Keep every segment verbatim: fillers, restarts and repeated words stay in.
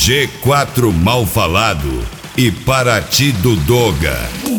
G quatro Mal Falado e Paraty do Doga.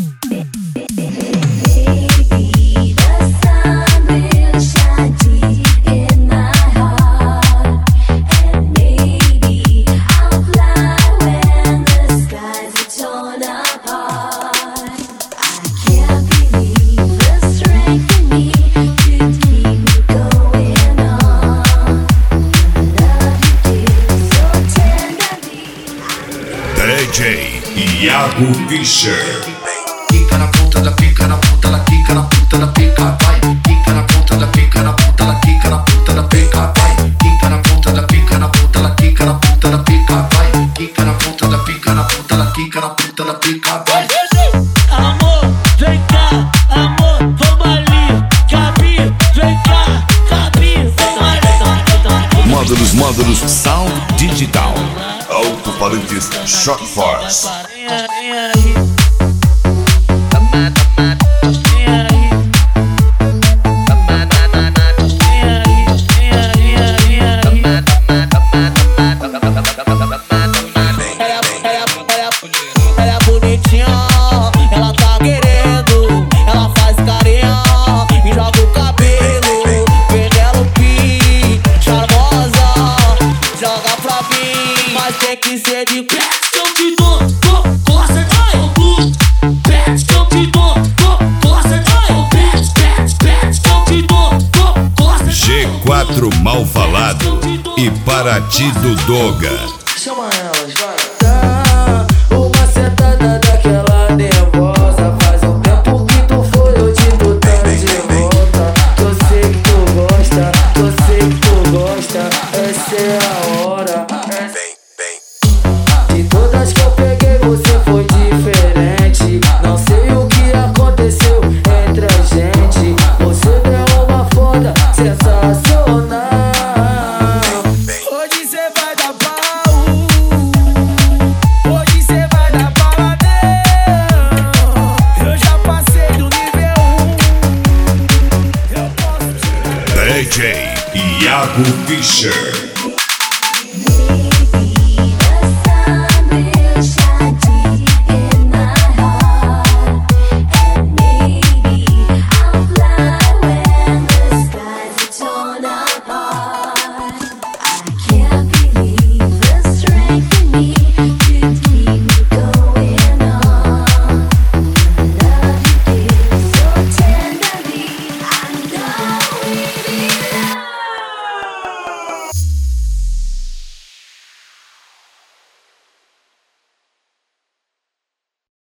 D J Iago Fischer. Quica na ponta da pica, na ponta da quica, na ponta da pica, vai. Quica na ponta da pica, na ponta da quica, na ponta da pica, vai. Quica na ponta da pica, na ponta da quica, na ponta da pica, vai. Quica na ponta da pica, na ponta da quica, na ponta da pica, vai. Amor, vem cá, amor, vamos ali. Gabi, vem cá, Gabi, vamos ali. Módulos, módulos, Sound Digital. Alto-falantes Shock Force. Ela é bonitinha, ela tá querendo, ela faz carinha e joga o cabelo. Penelope, charmosa, joga pra mim, mas tem que ser de pé. Eu te dou, dou, gosta de blues. Pet, eu te dou, dou, gosta de pet, pet, pet, eu te dou, dou, gosta de G quatro Mal Falado e Paraty do Doga. Chama elas, vai. Tá, uma sentada daquela nervosa. Faz um tempo que tu foi, eu te dou tanto de volta. Eu sei que tu gosta, eu sei que tu gosta. Essa é a hora. Vem, vem. De todas que eu peguei, você foi diferente. Não sei o que aconteceu entre a gente. Você deu uma foda sensacional. Hoje cê vai dar pau. Hoje cê vai dar paladão. Eu já passei do nível um. Eu posso te D J Iago Fischer.